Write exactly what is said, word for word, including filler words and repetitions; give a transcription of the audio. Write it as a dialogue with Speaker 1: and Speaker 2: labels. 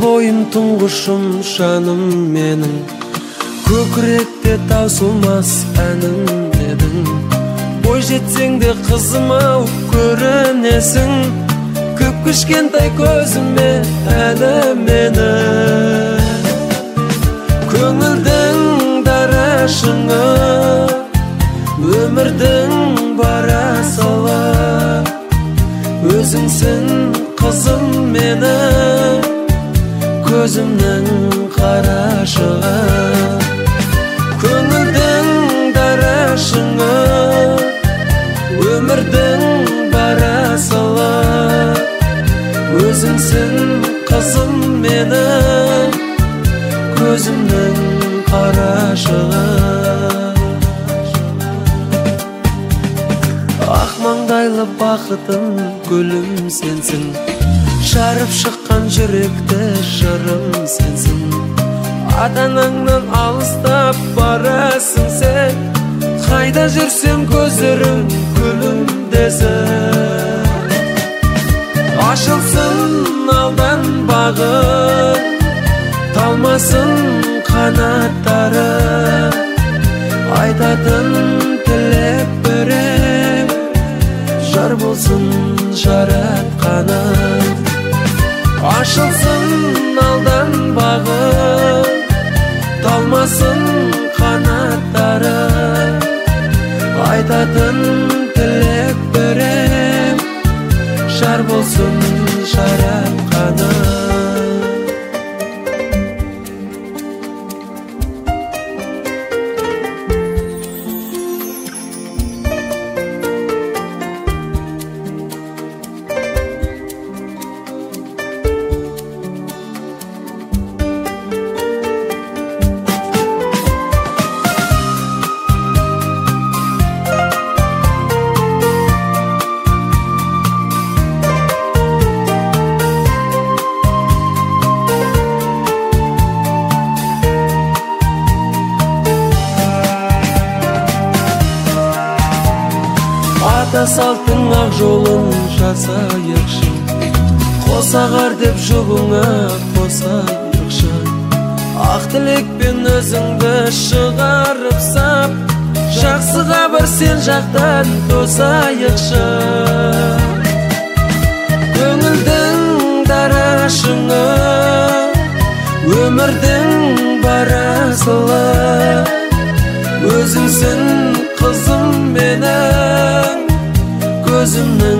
Speaker 1: қойым тұңғышым жаным менің, көкіректе таусылмас әнім едің. Бой жетсең де қызым ау көрінесің, көп кішкентай көзіме әлі мені. Көңілдің дара шыңы, өмірдің бара сала, өзіңсің қызым мені, көзімнің қарашығы. Көңілдің дара шыңы, өмірдің бара сала, өзіңсің қызым мені, көзімнің қарашығы. Ақ маңдайлы бақытым гүлім сенсің, жарып шыққан жүректі жырым сенсің. Ата-анаңнан алыстап барасың сен, қайда жүрсем көздерің күлімдесін. Ашылсын алдан бағым, талмасын қанаттары, айтатын тілек берем, жар болсын жаратқаным. Ашылсын алдан бағым, талмасын қанаттары, айтатын тілек берем, жар болсын жаратқаным. Ата салттың ақ жолын жасайықшы, қосағар деп жұбыңа қосайықшы. Ақ тілекпен өзіңді шығарып сап, жақсыға бір сен жақтан тосайықшы. Көңілдің дара шыңы, өмірдің бара сала, өзіңсің қызым менің, көзімнің